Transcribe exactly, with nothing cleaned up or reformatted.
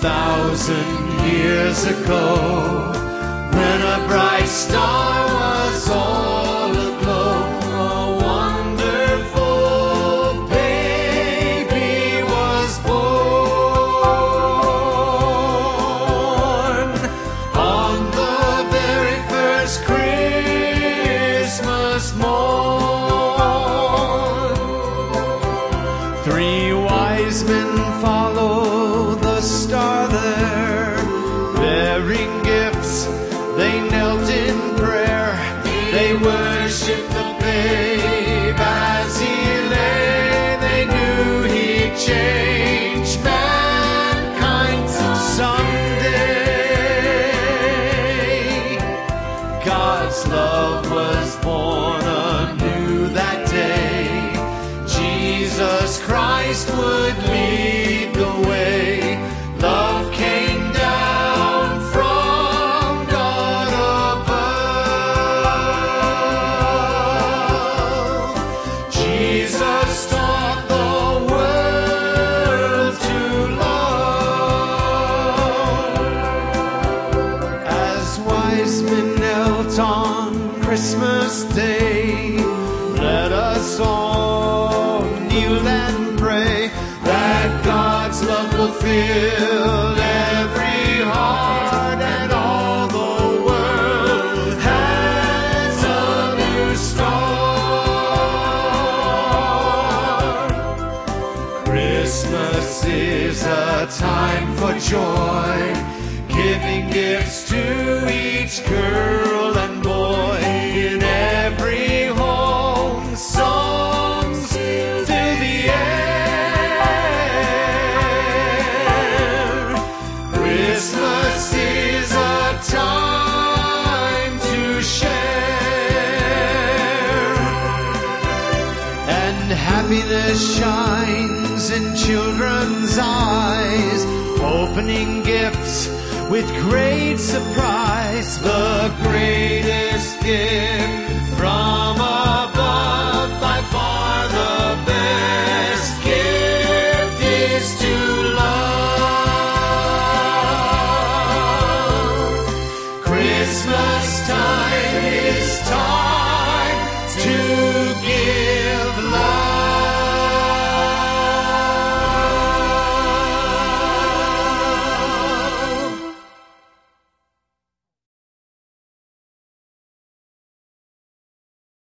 thousand years ago, when a bright star was all aglow, a wonderful baby was born. On the very first Christmas morn, three wise men follow the star there, bearing gifts. They knelt in prayer, they worshiped the babe as he lay. They knew he'd change mankind someday. God's love was born anew that day. Jesus Christ would lead the way. Love came down from God above. Jesus taught the world to love. As wise men knelt on Christmas Day, let us all kneel and pray that God's love will fill every heart, and all the world has a new start. Christmas is a time for joy, giving gifts to each girl and boy. In every home, songs fill the air. Christmas is a time to share, and happiness shines in children's eyes, opening gifts with great surprise. The greatest gift from above, by far the best gift, is to love. Christmas time is time to